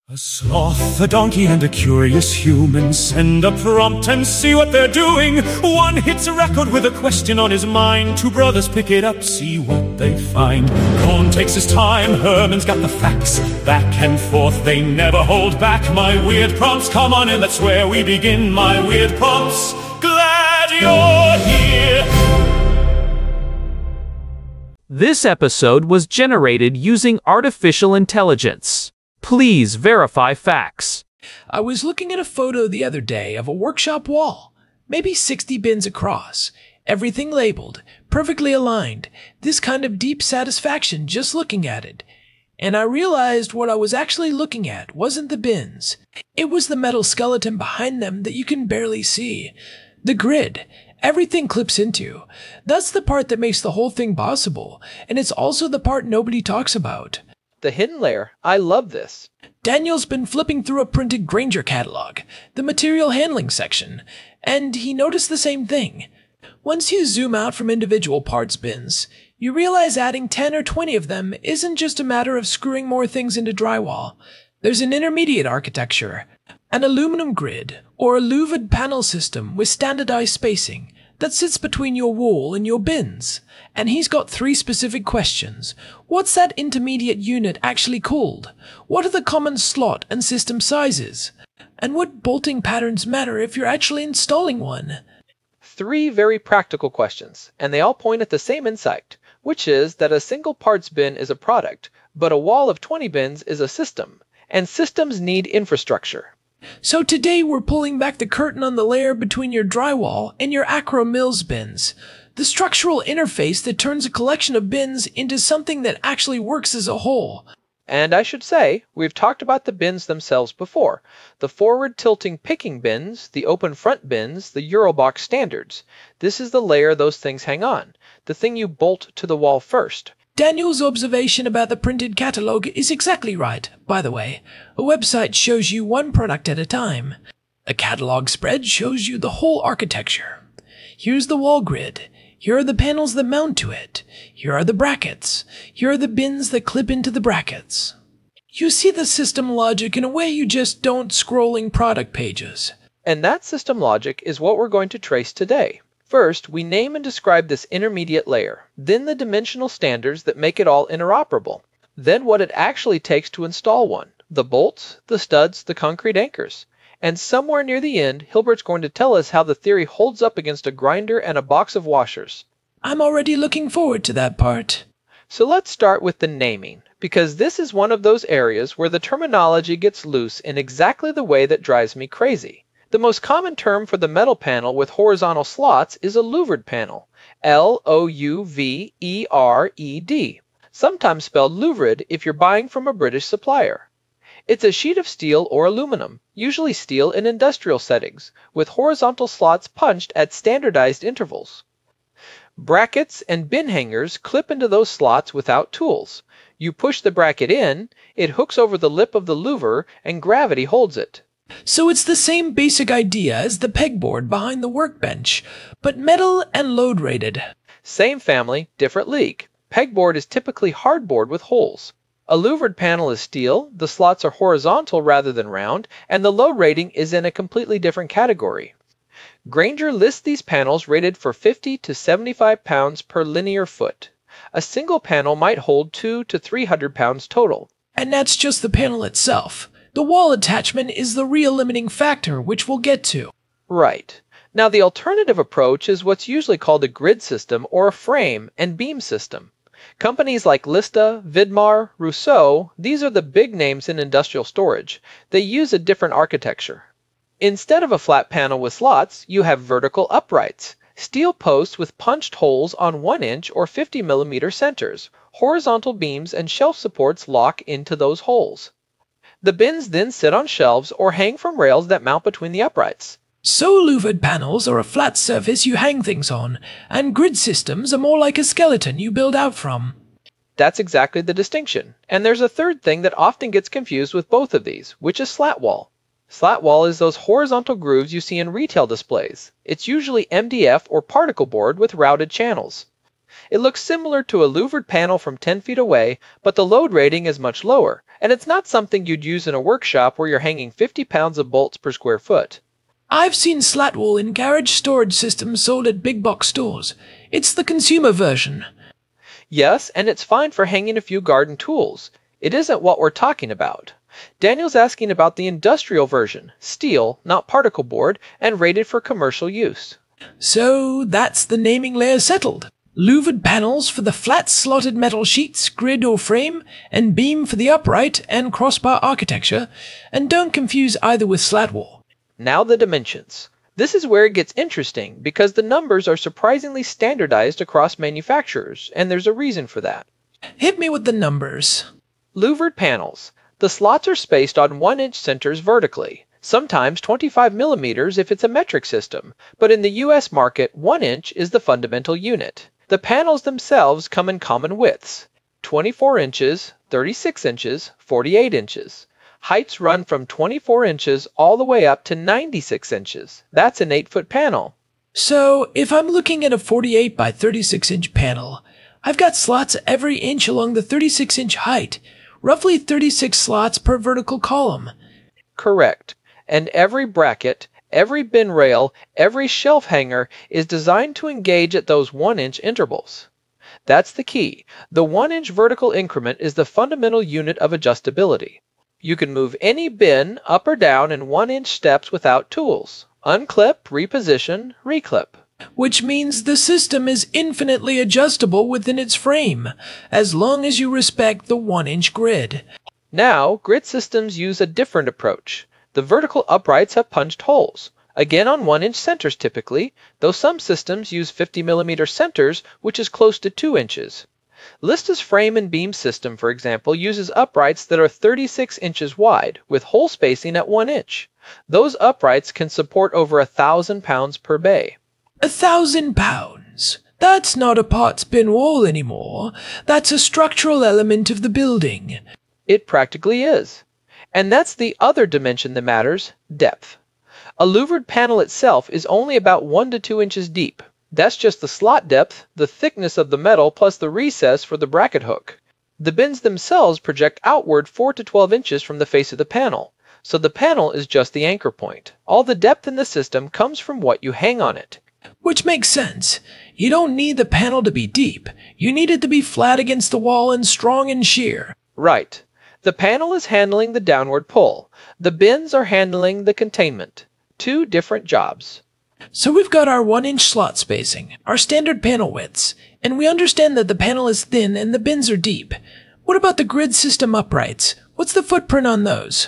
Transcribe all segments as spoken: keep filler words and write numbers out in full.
A sloth, a donkey, and a curious human send a prompt and see what they're doing. One hits a record with a question on his mind. Two brothers pick it up, see what they find. Cohn takes his time, Herman's got the facts. Back and forth, they never hold back. My weird prompts, come on in, that's where we begin. My weird prompts, glad you're here. This episode was generated using artificial intelligence. Please verify facts. I was looking at a photo the other day of a workshop wall, maybe sixty bins across, everything labeled, perfectly aligned, this kind of deep satisfaction just looking at it. And I realized what I was actually looking at wasn't the bins. It was the metal skeleton behind them that you can barely see. The grid. Everything clips into. That's the part that makes the whole thing possible, and it's also the part nobody talks about. The hidden layer. I love this. Daniel's been flipping through a printed Grainger catalog, the material handling section, and he noticed the same thing. Once you zoom out from individual parts bins, you realize adding ten or twenty of them isn't just a matter of screwing more things into drywall. There's an intermediate architecture, an aluminum grid, or a louvered panel system with standardized spacing that sits between your wall and your bins. And he's got three specific questions. What's that intermediate unit actually called? What are the common slot and system sizes? And what bolting patterns matter if you're actually installing one? Three very practical questions, and they all point at the same insight, which is that a single parts bin is a product, but a wall of twenty bins is a system, and systems need infrastructure. So today we're pulling back the curtain on the layer between your drywall and your Acro Mills bins. The structural interface that turns a collection of bins into something that actually works as a whole. And I should say, we've talked about the bins themselves before. The forward-tilting picking bins, the open front bins, the Eurobox standards. This is the layer those things hang on, the thing you bolt to the wall first. Daniel's observation about the printed catalog is exactly right, by the way. A website shows you one product at a time. A catalog spread shows you the whole architecture. Here's the wall grid. Here are the panels that mount to it. Here are the brackets. Here are the bins that clip into the brackets. You see the system logic in a way you just don't scrolling product pages. And that system logic is what we're going to trace today. First, we name and describe this intermediate layer, then the dimensional standards that make it all interoperable, then what it actually takes to install one, the bolts, the studs, the concrete anchors. And somewhere near the end, Hilbert's going to tell us how the theory holds up against a grinder and a box of washers. I'm already looking forward to that part. So let's start with the naming, because this is one of those areas where the terminology gets loose in exactly the way that drives me crazy. The most common term for the metal panel with horizontal slots is a louvered panel, L O U V E R E D, sometimes spelled louvered if you're buying from a British supplier. It's a sheet of steel or aluminum, usually steel in industrial settings, with horizontal slots punched at standardized intervals. Brackets and bin hangers clip into those slots without tools. You push the bracket in, it hooks over the lip of the louver, and gravity holds it. So it's the same basic idea as the pegboard behind the workbench, but metal and load-rated. Same family, different league. Pegboard is typically hardboard with holes. A louvered panel is steel, the slots are horizontal rather than round, and the load rating is in a completely different category. Grainger lists these panels rated for fifty to seventy-five pounds per linear foot. A single panel might hold two to three hundred pounds total. And that's just the panel itself. The wall attachment is the real limiting factor, which we'll get to. Right. Now the alternative approach is what's usually called a grid system or a frame and beam system. Companies like Lista, Vidmar, Rousseau, these are the big names in industrial storage. They use a different architecture. Instead of a flat panel with slots, you have vertical uprights, steel posts with punched holes on one inch or fifty millimeter centers. Horizontal beams and shelf supports lock into those holes. The bins then sit on shelves or hang from rails that mount between the uprights. So louvered panels are a flat surface you hang things on, and grid systems are more like a skeleton you build out from. That's exactly the distinction. And there's a third thing that often gets confused with both of these, which is slat wall. Slat wall is those horizontal grooves you see in retail displays. It's usually M D F or particle board with routed channels. It looks similar to a louvered panel from ten feet away, but the load rating is much lower, and it's not something you'd use in a workshop where you're hanging fifty pounds of bolts per square foot. I've seen slat wool in garage storage systems sold at big box stores. It's the consumer version. Yes, and it's fine for hanging a few garden tools. It isn't what we're talking about. Daniel's asking about the industrial version, steel, not particle board, and rated for commercial use. So that's the naming layer settled. Louvered panels for the flat slotted metal sheets, grid or frame, and beam for the upright and crossbar architecture, and don't confuse either with slat wool. Now the dimensions. This is where it gets interesting because the numbers are surprisingly standardized across manufacturers, and there's a reason for that. Hit me with the numbers. Louvered panels. The slots are spaced on one inch centers vertically, sometimes twenty-five millimeters if it's a metric system, but in the U S market, one inch is the fundamental unit. The panels themselves come in common widths, twenty-four inches, thirty-six inches, forty-eight inches. Heights run from twenty-four inches all the way up to ninety-six inches. That's an eight foot panel. So, if I'm looking at a forty-eight by thirty-six inch panel, I've got slots every inch along the thirty-six inch height, roughly thirty-six slots per vertical column. Correct. And every bracket, every bin rail, every shelf hanger is designed to engage at those one inch intervals. That's the key. The one inch vertical increment is the fundamental unit of adjustability. You can move any bin up or down in one inch steps without tools. Unclip, reposition, reclip. Which means the system is infinitely adjustable within its frame, as long as you respect the one inch grid. Now, grid systems use a different approach. The vertical uprights have punched holes, again on one inch centers typically, though some systems use fifty millimeter centers, which is close to two inches. Lista's frame and beam system, for example, uses uprights that are thirty-six inches wide, with hole spacing at one inch. Those uprights can support over a thousand pounds per bay. A thousand pounds? That's not a parts bin wall anymore. That's a structural element of the building. It practically is. And that's the other dimension that matters, depth. A louvered panel itself is only about one to two inches deep. That's just the slot depth, the thickness of the metal, plus the recess for the bracket hook. The bins themselves project outward four to twelve inches from the face of the panel, so the panel is just the anchor point. All the depth in the system comes from what you hang on it. Which makes sense. You don't need the panel to be deep. You need it to be flat against the wall and strong and sheer. Right. The panel is handling the downward pull. The bins are handling the containment. Two different jobs. So we've got our one inch slot spacing, our standard panel widths, and we understand that the panel is thin and the bins are deep. What about the grid system uprights? What's the footprint on those?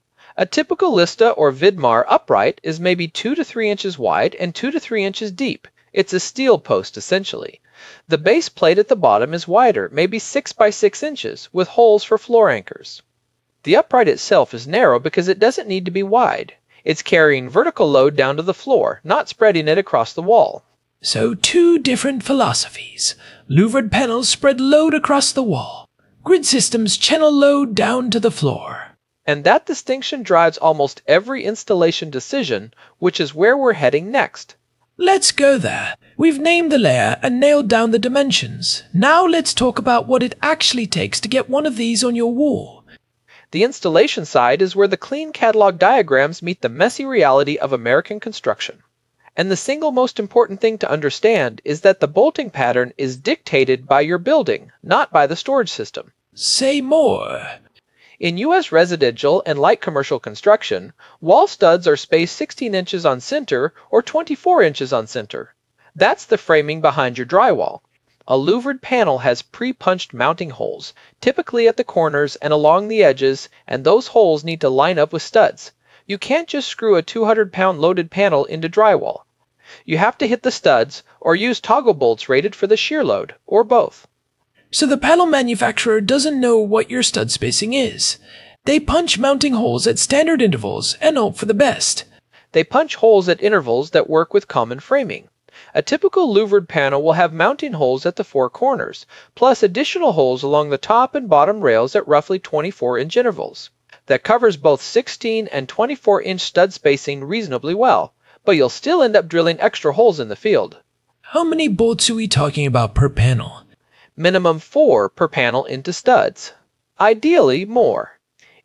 A typical Lista or Vidmar upright is maybe two to three inches wide and two to three inches deep. It's a steel post, essentially. The base plate at the bottom is wider, maybe six by six inches, with holes for floor anchors. The upright itself is narrow because it doesn't need to be wide. It's carrying vertical load down to the floor, not spreading it across the wall. So two different philosophies. Louvered panels spread load across the wall. Grid systems channel load down to the floor. And that distinction drives almost every installation decision, which is where we're heading next. Let's go there. We've named the layer and nailed down the dimensions. Now let's talk about what it actually takes to get one of these on your wall. The installation side is where the clean catalog diagrams meet the messy reality of American construction. And the single most important thing to understand is that the bolting pattern is dictated by your building, not by the storage system. Say more. In U S residential and light commercial construction, wall studs are spaced sixteen inches on center or twenty-four inches on center. That's the framing behind your drywall. A louvered panel has pre-punched mounting holes, typically at the corners and along the edges, and those holes need to line up with studs. You can't just screw a two hundred pound loaded panel into drywall. You have to hit the studs or use toggle bolts rated for the shear load, or both. So the panel manufacturer doesn't know what your stud spacing is. They punch mounting holes at standard intervals and hope for the best. They punch holes at intervals that work with common framing. A typical louvered panel will have mounting holes at the four corners, plus additional holes along the top and bottom rails at roughly twenty-four inch intervals. That covers both sixteen and twenty-four inch stud spacing reasonably well, but you'll still end up drilling extra holes in the field. How many bolts are we talking about per panel? Minimum four per panel into studs. Ideally, more.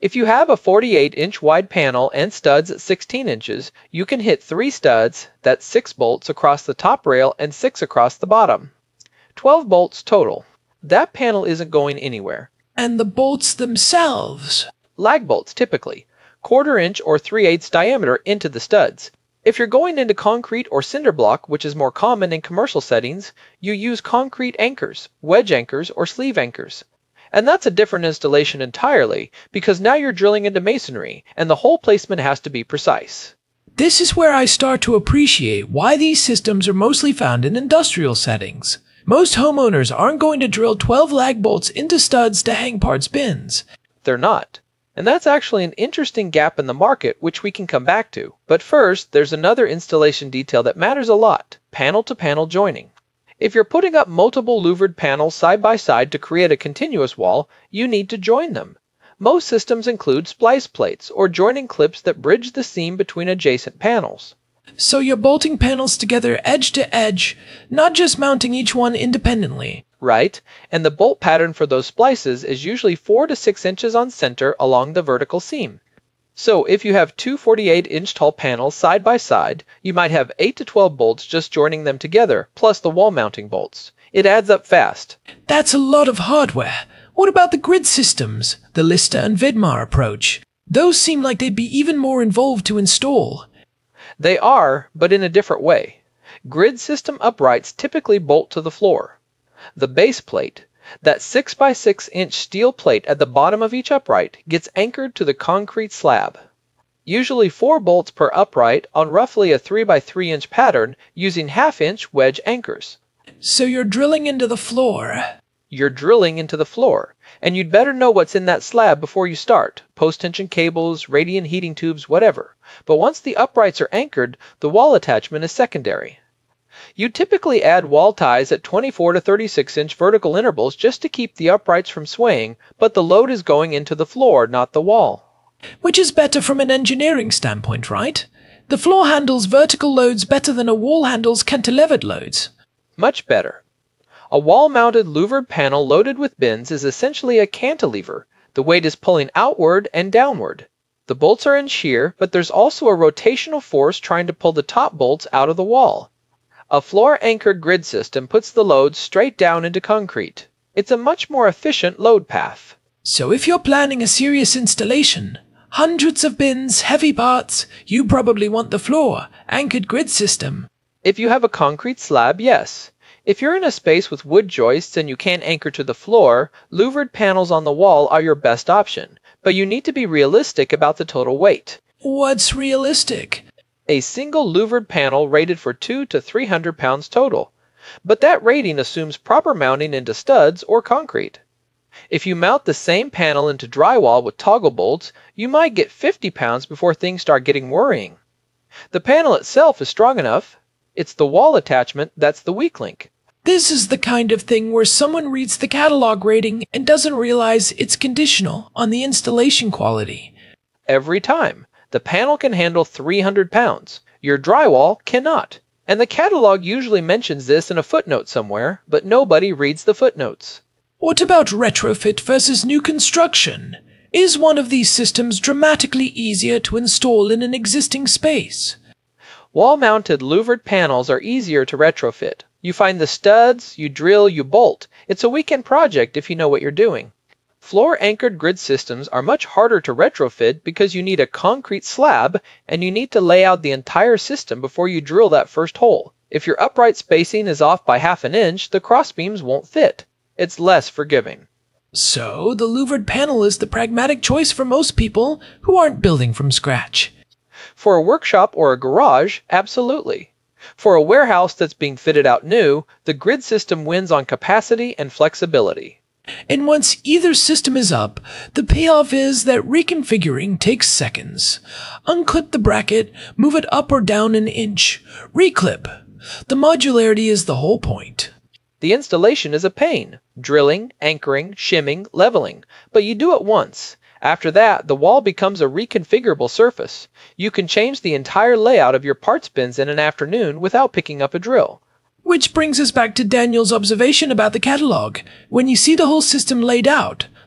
If you have a forty-eight inch wide panel and studs at sixteen inches, you can hit three studs, that's six bolts across the top rail and six across the bottom. twelve bolts total. That panel isn't going anywhere. And the bolts themselves? Lag bolts, typically. Quarter inch or three eighths diameter into the studs. If you're going into concrete or cinder block, which is more common in commercial settings, you use concrete anchors, wedge anchors, or sleeve anchors. And that's a different installation entirely, because now you're drilling into masonry, and the hole placement has to be precise. This is where I start to appreciate why these systems are mostly found in industrial settings. Most homeowners aren't going to drill twelve lag bolts into studs to hang parts bins. They're not. And that's actually an interesting gap in the market, which we can come back to. But first, there's another installation detail that matters a lot: panel-to-panel joining. If you're putting up multiple louvered panels side by side to create a continuous wall, you need to join them. Most systems include splice plates, or joining clips that bridge the seam between adjacent panels. So you're bolting panels together edge to edge, not just mounting each one independently. Right, and the bolt pattern for those splices is usually four to six inches on center along the vertical seam. So if you have two forty-eight inch tall panels side by side, you might have eight to twelve bolts just joining them together, plus the wall mounting bolts. It adds up fast. That's a lot of hardware. What about the grid systems, the Lista and Vidmar approach? Those seem like they'd be even more involved to install. They are, but in a different way. Grid system uprights typically bolt to the floor. The base plate, that six by six inch steel plate at the bottom of each upright, gets anchored to the concrete slab. Usually four bolts per upright on roughly a three by three inch pattern using half inch wedge anchors. So you're drilling into the floor. You're drilling into the floor, and you'd better know what's in that slab before you start. Post-tension cables, radiant heating tubes, whatever. But once the uprights are anchored, the wall attachment is secondary. You typically add wall ties at twenty-four to thirty-six inch vertical intervals just to keep the uprights from swaying, but the load is going into the floor, not the wall. Which is better from an engineering standpoint, right? The floor handles vertical loads better than a wall handles cantilevered loads. Much better. A wall-mounted louvered panel loaded with bins is essentially a cantilever. The weight is pulling outward and downward. The bolts are in shear, but there's also a rotational force trying to pull the top bolts out of the wall. A floor-anchored grid system puts the load straight down into concrete. It's a much more efficient load path. So if you're planning a serious installation, hundreds of bins, heavy parts, you probably want the floor-anchored grid system. If you have a concrete slab, yes. If you're in a space with wood joists and you can't anchor to the floor, louvered panels on the wall are your best option, but you need to be realistic about the total weight. What's realistic? A single louvered panel rated for two to three hundred pounds total, but that rating assumes proper mounting into studs or concrete. If you mount the same panel into drywall with toggle bolts, you might get fifty pounds before things start getting worrying. The panel itself is strong enough. It's the wall attachment that's the weak link. This is the kind of thing where someone reads the catalog rating and doesn't realize it's conditional on the installation quality. Every time. The panel can handle three hundred pounds. Your drywall cannot. And the catalog usually mentions this in a footnote somewhere, but nobody reads the footnotes. What about retrofit versus new construction? Is one of these systems dramatically easier to install in an existing space? Wall-mounted louvered panels are easier to retrofit. You find the studs, you drill, you bolt. It's a weekend project if you know what you're doing. Floor-anchored grid systems are much harder to retrofit because you need a concrete slab and you need to lay out the entire system before you drill that first hole. If your upright spacing is off by half an inch, the crossbeams won't fit. It's less forgiving. So, the louvered panel is the pragmatic choice for most people who aren't building from scratch. For a workshop or a garage, absolutely. For a warehouse that's being fitted out new, the grid system wins on capacity and flexibility. And once either system is up, the payoff is that reconfiguring takes seconds. Unclip the bracket, move it up or down an inch, reclip. The modularity is the whole point. The installation is a pain. Drilling, anchoring, shimming, leveling. But you do it once. After that, the wall becomes a reconfigurable surface. You can change the entire layout of your parts bins in an afternoon without picking up a drill. Which brings us back to Daniel's observation about the catalog. When you see the whole system laid out,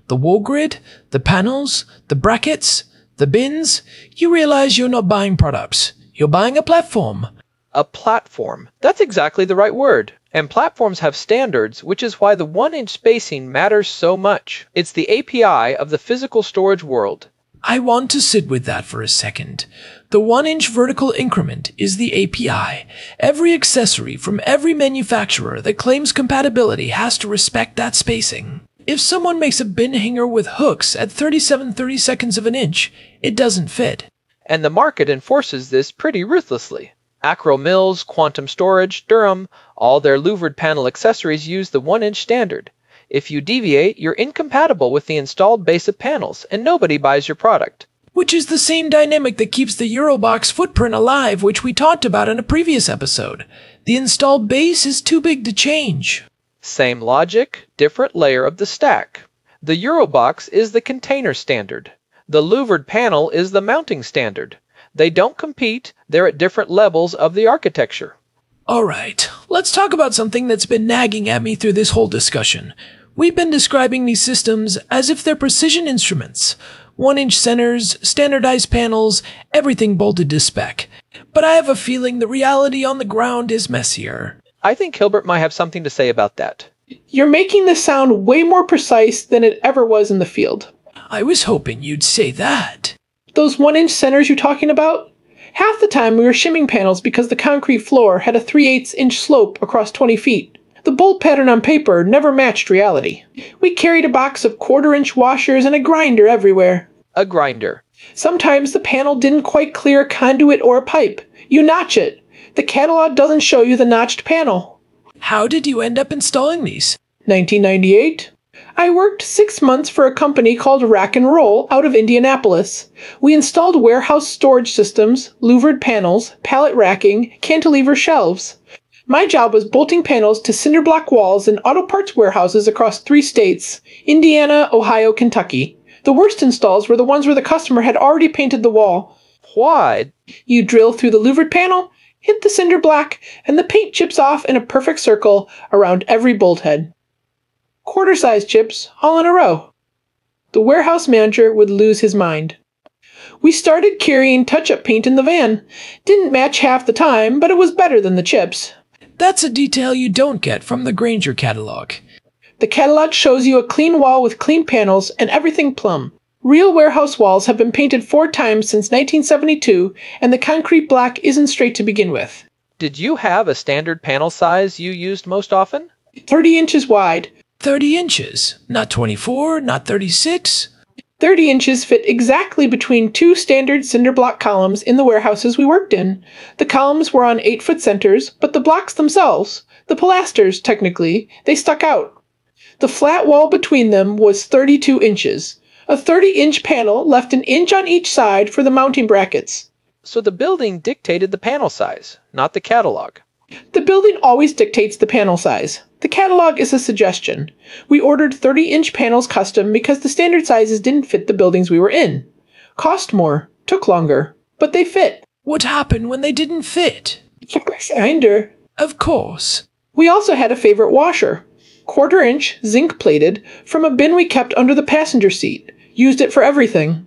the wall grid, the panels, the brackets, the bins, you realize you're not buying products. You're buying a platform. A platform. That's exactly the right word. And platforms have standards, which is why the one-inch spacing matters so much. It's the A P I of the physical storage world. I want to sit with that for a second. The one-inch vertical increment is the A P I. Every accessory from every manufacturer that claims compatibility has to respect that spacing. If someone makes a bin hanger with hooks at thirty-seven thirty-seconds of an inch, it doesn't fit. And the market enforces this pretty ruthlessly. Acro Mills, Quantum Storage, Durham, all their louvered panel accessories use the one-inch standard. If you deviate, you're incompatible with the installed base of panels, and nobody buys your product. Which is the same dynamic that keeps the Eurobox footprint alive, which we talked about in a previous episode. The installed base is too big to change. Same logic, different layer of the stack. The Eurobox is the container standard. The louvered panel is the mounting standard. They don't compete, they're at different levels of the architecture. Alright, let's talk about something that's been nagging at me through this whole discussion. We've been describing these systems as if they're precision instruments. One-inch centers, standardized panels, everything bolted to spec. But I have a feeling the reality on the ground is messier. I think Hilbert might have something to say about that. You're making this sound way more precise than it ever was in the field. I was hoping you'd say that. Those one-inch centers you're talking about? Half the time we were shimming panels because the concrete floor had a three eighths inch slope across twenty feet. The bolt pattern on paper never matched reality. We carried a box of quarter-inch washers and a grinder everywhere. A grinder. Sometimes the panel didn't quite clear a conduit or a pipe. You notch it. The catalog doesn't show you the notched panel. How did you end up installing these? nineteen ninety-eight. I worked six months for a company called Rack and Roll out of Indianapolis. We installed warehouse storage systems, louvered panels, pallet racking, cantilever shelves. My job was bolting panels to cinder block walls in auto parts warehouses across three states: Indiana, Ohio, Kentucky. The worst installs were the ones where the customer had already painted the wall. Why? You drill through the louvered panel, hit the cinder block, and the paint chips off in a perfect circle around every bolt head. Quarter-sized chips, all in a row. The warehouse manager would lose his mind. We started carrying touch-up paint in the van. Didn't match half the time, but it was better than the chips. That's a detail you don't get from the Grainger catalog. The catalog shows you a clean wall with clean panels and everything plumb. Real warehouse walls have been painted four times since nineteen seventy-two, and the concrete block isn't straight to begin with. Did you have a standard panel size you used most often? thirty inches wide. thirty inches. Not twenty-four, not thirty-six. thirty inches fit exactly between two standard cinder block columns in the warehouses we worked in. The columns were on eight-foot centers, but the blocks themselves, the pilasters technically, they stuck out. The flat wall between them was thirty-two inches. A thirty-inch panel left an inch on each side for the mounting brackets. So the building dictated the panel size, not the catalog. The building always dictates the panel size. The catalog is a suggestion. We ordered thirty-inch panels custom because the standard sizes didn't fit the buildings we were in. Cost more, took longer, but they fit. What happened when they didn't fit? Kinder. Of course. We also had a favorite washer. Quarter inch, zinc plated, from a bin we kept under the passenger seat. Used it for everything.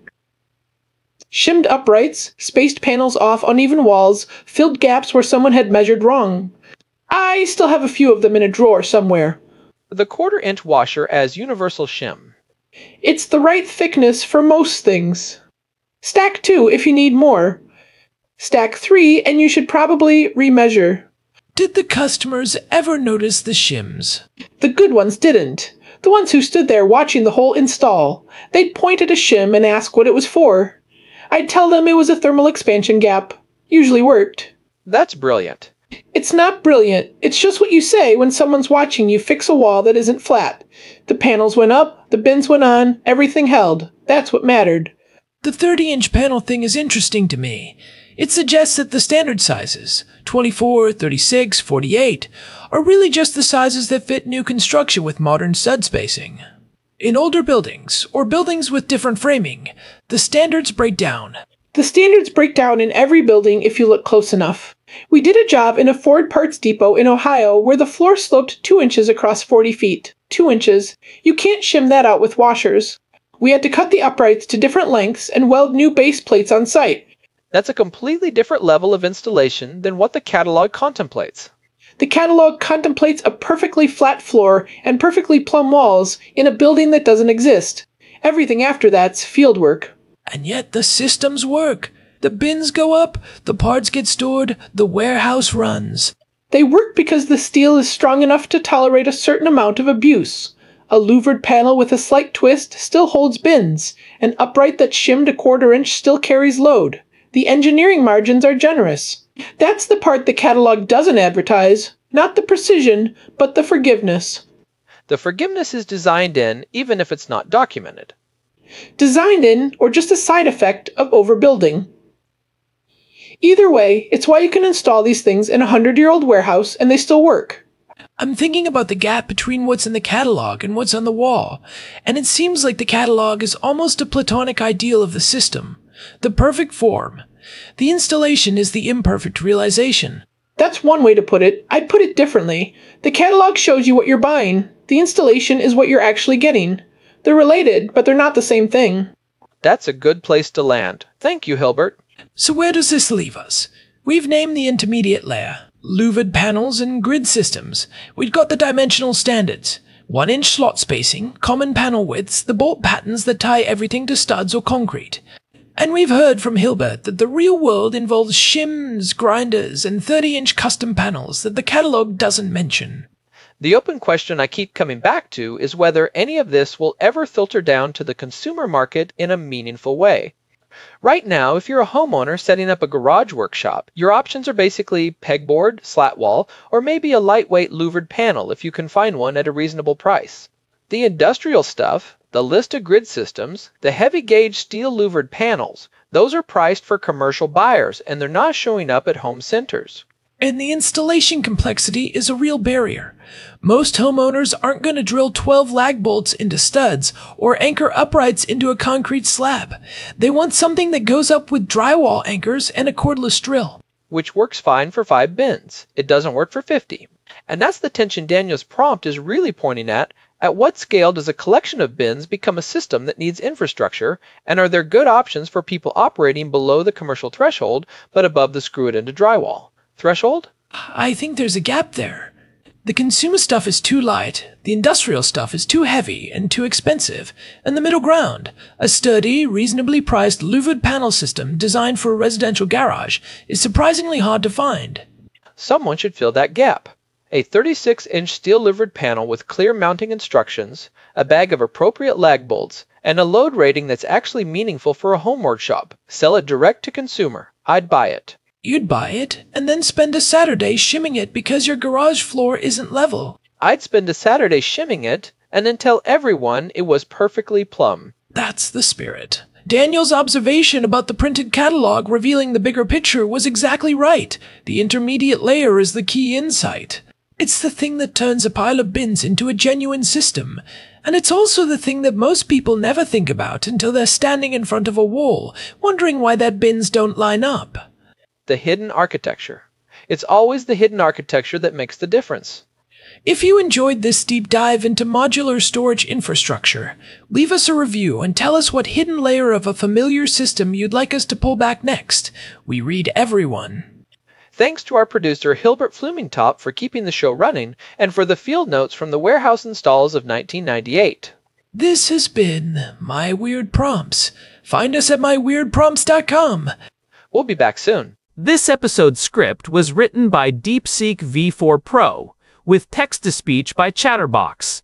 Shimmed uprights, spaced panels off uneven walls, filled gaps where someone had measured wrong. I still have a few of them in a drawer somewhere. The quarter-inch washer as universal shim. It's the right thickness for most things. Stack two if you need more. Stack three and you should probably remeasure. Did the customers ever notice the shims? The good ones didn't. The ones who stood there watching the whole install. They'd point at a shim and ask what it was for. I'd tell them it was a thermal expansion gap. Usually worked. That's brilliant. It's not brilliant. It's just what you say when someone's watching you fix a wall that isn't flat. The panels went up, the bins went on, everything held. That's what mattered. The thirty-inch panel thing is interesting to me. It suggests that the standard sizes, twenty-four, thirty-six, forty-eight, are really just the sizes that fit new construction with modern stud spacing. In older buildings, or buildings with different framing, the standards break down. The standards break down in every building if you look close enough. We did a job in a Ford parts depot in Ohio where the floor sloped two inches across forty feet. Two inches. You can't shim that out with washers. We had to cut the uprights to different lengths and weld new base plates on site. That's a completely different level of installation than what the catalog contemplates. The catalog contemplates a perfectly flat floor and perfectly plumb walls in a building that doesn't exist. Everything after that's fieldwork. And yet the systems work. The bins go up, the parts get stored, the warehouse runs. They work because the steel is strong enough to tolerate a certain amount of abuse. A louvered panel with a slight twist still holds bins. An upright that's shimmed a quarter inch still carries load. The engineering margins are generous. That's the part the catalog doesn't advertise. Not the precision, but the forgiveness. The forgiveness is designed in, even if it's not documented. Designed in, or just a side effect of overbuilding. Either way, it's why you can install these things in a hundred-year-old warehouse and they still work. I'm thinking about the gap between what's in the catalog and what's on the wall, and it seems like the catalog is almost a platonic ideal of the system, the perfect form. The installation is the imperfect realization. That's one way to put it. I'd put it differently. The catalog shows you what you're buying. The installation is what you're actually getting. They're related, but they're not the same thing. That's a good place to land. Thank you, Hilbert. So where does this leave us? We've named the intermediate layer, louvered panels and grid systems. We've got the dimensional standards, one inch slot spacing, common panel widths, the bolt patterns that tie everything to studs or concrete. And we've heard from Hilbert that the real world involves shims, grinders, and thirty-inch custom panels that the catalog doesn't mention. The open question I keep coming back to is whether any of this will ever filter down to the consumer market in a meaningful way. Right now, if you're a homeowner setting up a garage workshop, your options are basically pegboard, slat wall, or maybe a lightweight louvered panel if you can find one at a reasonable price. The industrial stuff, the list of grid systems, the heavy gauge steel louvered panels, those are priced for commercial buyers and they're not showing up at home centers. And the installation complexity is a real barrier. Most homeowners aren't going to drill twelve lag bolts into studs or anchor uprights into a concrete slab. They want something that goes up with drywall anchors and a cordless drill. Which works fine for five bins. It doesn't work for fifty. And that's the tension Daniel's prompt is really pointing at. At what scale does a collection of bins become a system that needs infrastructure, and are there good options for people operating below the commercial threshold but above the screw-it-into drywall threshold? I think there's a gap there. The consumer stuff is too light, the industrial stuff is too heavy and too expensive, and the middle ground, a sturdy, reasonably priced louvered panel system designed for a residential garage, is surprisingly hard to find. Someone should fill that gap. A thirty-six inch steel louvered panel with clear mounting instructions, a bag of appropriate lag bolts, and a load rating that's actually meaningful for a home workshop. Sell it direct to consumer. I'd buy it. You'd buy it, and then spend a Saturday shimming it because your garage floor isn't level. I'd spend a Saturday shimming it, and then tell everyone it was perfectly plumb. That's the spirit. Daniel's observation about the printed catalog revealing the bigger picture was exactly right. The intermediate layer is the key insight. It's the thing that turns a pile of bins into a genuine system. And it's also the thing that most people never think about until they're standing in front of a wall, wondering why their bins don't line up. The hidden architecture. It's always the hidden architecture that makes the difference. If you enjoyed this deep dive into modular storage infrastructure, leave us a review and tell us what hidden layer of a familiar system you'd like us to pull back next. We read everyone. Thanks to our producer Hilbert Flumingtop for keeping the show running and for the field notes from the warehouse installs of nineteen ninety-eight. This has been My Weird Prompts. Find us at my weird prompts dot com. We'll be back soon. This episode's script was written by DeepSeek V four Pro, with text-to-speech by Chatterbox.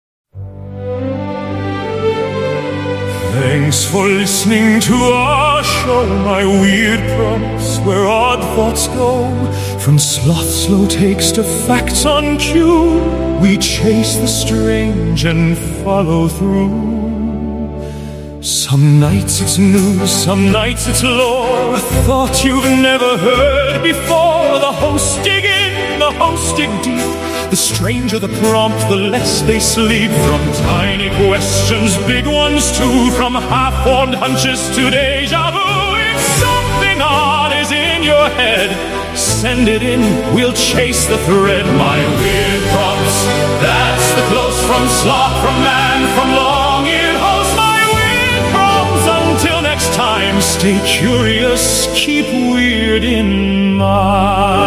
Thanks for listening to our show, My Weird Prompts, where odd thoughts go. From sloth slow takes to facts on cue, we chase the strange and follow through. Some nights it's news, some nights it's lore, a thought you've never heard before. The hosts dig in, the hosts dig deep. The stranger the prompt, the less they sleep. From tiny questions, big ones too, from half-formed hunches to deja vu. If something odd is in your head, send it in, we'll chase the thread. My weird prompts, that's the close from sloth, from man, from long-eared host. My weird prompts, until next time, stay curious, keep weird in mind.